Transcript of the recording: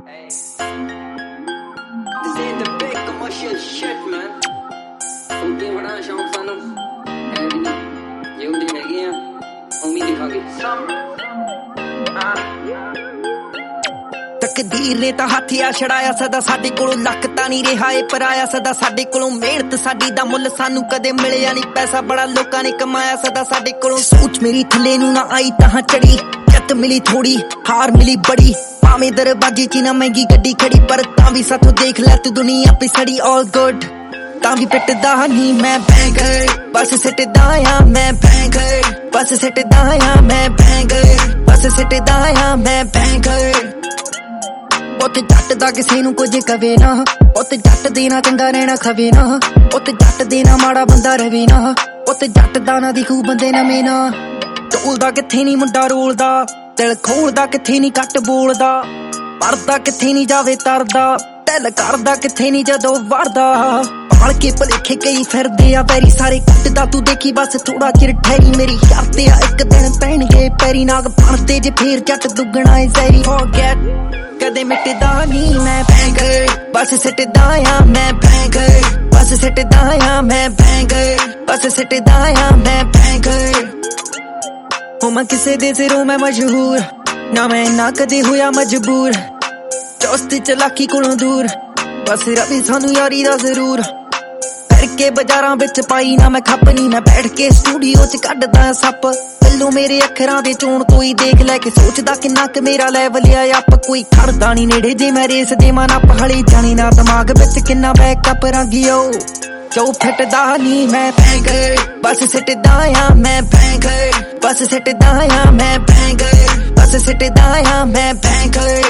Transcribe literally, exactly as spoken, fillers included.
Hey. This ain't the big commercial shit, man. उनके बड़ा शौक सानू है भी नहीं जो भी हैगे आ उम्मीद दिखागे तकदीर ने तां हथिया छड़ाया सदा साडे कोलों लक तां नहीं रहा ए पराया सदा साडे कोलों मेहनत साडी दा मुੱਲ सानू कदे मिलिया नहीं पैसा बड़ा लोकां ने कमाया सदा साडे कोलों सोच मेरी थल्ले नू ना आई तां चढ़ी जत मिली थोड़ी हार मिली बड़ी भावें दरवाजे च ना महंगी गड्डी खड़ी पर तां भी साथों देख लै तू दुनिया पिछड़ी ऑल गुड तां भी पिटदा नहीं मैं बैंकर बस सिटदा आ मैं बैंकर बस सिटदा आ मैं बैंकर बस सिटदा आ मैं बैंकर उत्ते जट दा किसे नू कुछ कवे ना उत्ते जट दे ना चंगा रहना खवे ना उत्ते जट दे ना माड़ा बंदा रवे ना उत्ते जट दा ना दिखू बंदे नवे ना टोलदा किथे नी मुंडा रोलदा दिल खोलदा किथे नी घट बोलदा पढ़दा किथे नी जावे तरदा दिल करदा किथे नी जदों वरदा पाल के भलेखे कई फिरदे आ पैरी सारे कटदा तू देखी बस थोड़ा चिर ठहरी मेरी शर्ते आ एक दिन पैणगे पैरी नाग फड़दे जे फेर जट दुगना ए जैरी फॉरगेट कदे मिटदा नहीं मैं बैंकर बस सिटदा आ मैं बैंकर बस सिटदा आ मैं बैंकर बस सिटदा आ मैं बैंकर हो मैं किसे दे सिरों मैं मशहूर ना मैं ना कदे होया मजबूर चौस्ती चलाकी कोलों दूर बस रवि सानू यारी दा जरूर करके बाजारां विच पाई ना मैं खप नहीं मैं बैठ के स्टूडियो च कड्डदा सप पल्लू मेरे अखरां दे चोण तो ही देख लै के सोचदा किन्ना क मेरा लेवल आ अप कोई खड़दा नहीं नेड़े जे मैं रेस देवां ना पहाड़ी जानी ना दिमाग विच किन्ना बैकअप रंगियो जो फिटदा नहीं मैं बैंकर बस सिटदा आ मैं बैंकर बस सिटदा आ मैं बैंकर बस सिटदा आ मैं बैंकर